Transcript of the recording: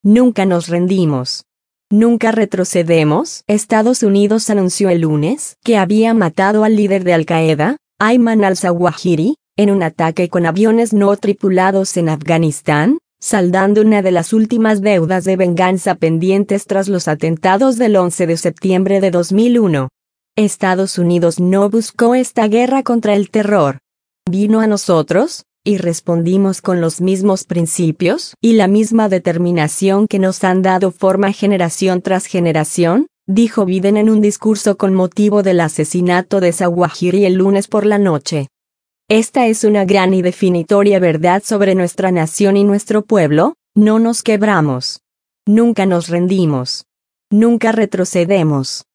Nunca nos rendimos. Nunca retrocedemos. Estados Unidos anunció el lunes que había matado al líder de Al-Qaeda, Ayman al-Zawahiri, en un ataque con aviones no tripulados en Afganistán, saldando una de las últimas deudas de venganza pendientes tras los atentados del 11 de septiembre de 2001. Estados Unidos no buscó esta guerra contra el terror. Vino a nosotros, y respondimos con los mismos principios y la misma determinación que nos han dado forma generación tras generación, dijo Biden en un discurso con motivo del asesinato de Zawahiri el lunes por la noche. Esta es una gran y definitoria verdad sobre nuestra nación y nuestro pueblo: no nos quebramos. Nunca nos rendimos. Nunca retrocedemos.